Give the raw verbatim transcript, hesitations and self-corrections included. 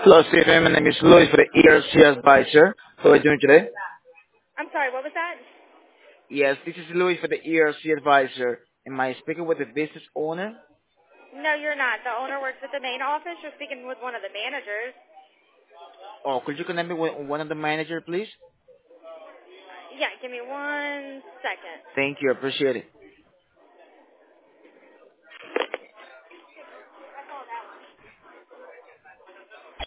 Hello, Stephen. My name is Louis for the E R C Advisor. How are you doing today? I'm sorry, what was that? Yes, this is Louis for the E R C Advisor. Am I speaking with the business owner? No, you're not. The owner works at the main office. You're speaking with one of the managers. Oh, could you connect me with one of the manager, please? Yeah, give me one second. Thank you. I appreciate it.